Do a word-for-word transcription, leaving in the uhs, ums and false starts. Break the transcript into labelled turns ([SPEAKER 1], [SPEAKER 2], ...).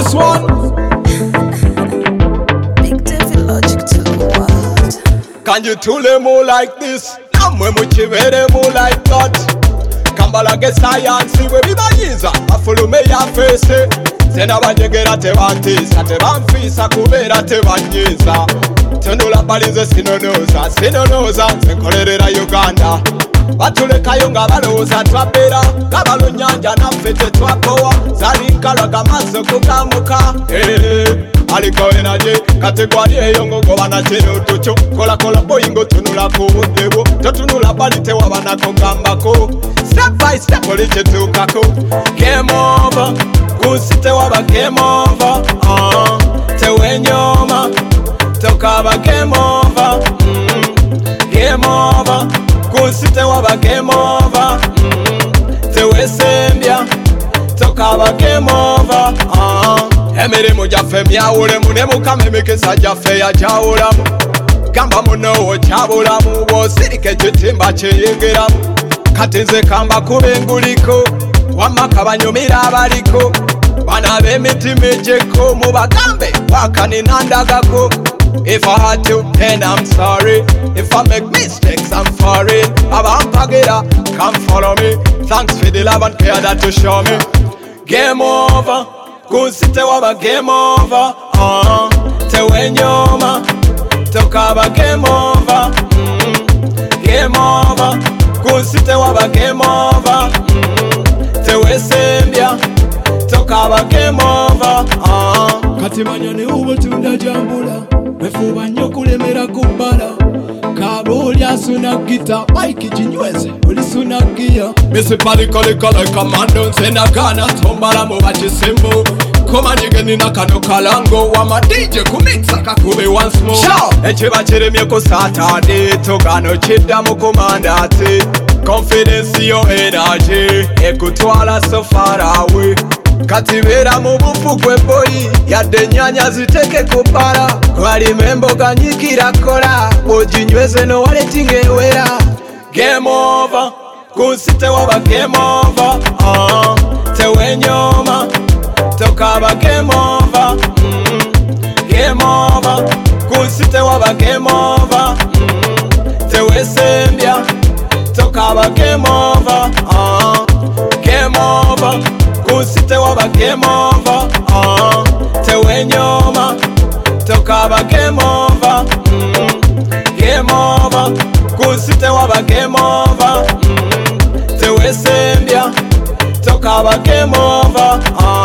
[SPEAKER 1] this one.
[SPEAKER 2] Big Devil Logic to the world.
[SPEAKER 1] Can you tell them more like this? Namwe muchivere more like that. Kambala ge science we bibayiza afulume ya face. Sena banyegera tebantisa tebamfisa kubera tebanyiza. Tunula balize sinonoza sinonoza nkolera Uganda. Batulekayo nga balowooza twabera ngabalo nyanja naffe tetwakowa zalinkalaga maaso kukamuka aliko enaje kati gwali eyo ngogoba nakino tukyo kolakola boyingo tunula ku budde bwo totunula bali tewabanako gambako step by step oli kyetuukako game over kunsi tewaba game over uh, tewenyoma tokaba game over mm, game over kunsi tewaba game over mm, tewesembya tokaba game over uh, emirimu gyaffe myawulemu ne mukama emikisa gyaffe yagyawulamu gamba munowo kyabulamu bw'osirika ekitimba kyeyengeramu kati nze kamba kuba enguliko wamaka banyumira abaliko bana b'emitima egyeko mubagambe wakaninandagako. If I had to, then I'm sorry. If I make mistakes, I'm sorry. Abampagira, come follow me. Thanks for the love and care that you show me. Game over. Kunsite waba game over. Uh, tewenyoma. Tokaba game over. Mm, game over. Kunsite waba game over. Mm, tewesembya. Tokaba game over. Uh,
[SPEAKER 3] kati manyoni ubutunda jambula mefuba nnyo kulemera kubbala kabooli asuna gita maiki kinyweze olisuna giya
[SPEAKER 1] misipalikolikola kamando nze nagana tombala mu bakisimbu komanyige nina kano kalango wama D J kumikisa kakube once more ekiba kiremyeko Saturday togano kiddamu kumandati confidence yo energy ekutwala so far away kati beera mu bufu gwe boyi yadde ennyanya ziteke kupala walima emboga nyikira kola oginyweze nowaletinga ewera game over kunsi tewaba game over uh, tewenyoma tokaba game over mm, game over kunsi tewaba game over mm, tewesembya tokaba game over uh, game over kunsi tewaba game over uh, tewenyoma tokaba game over mm, game over kunsi tewaba game over mm, tewesembya tokaba game over uh,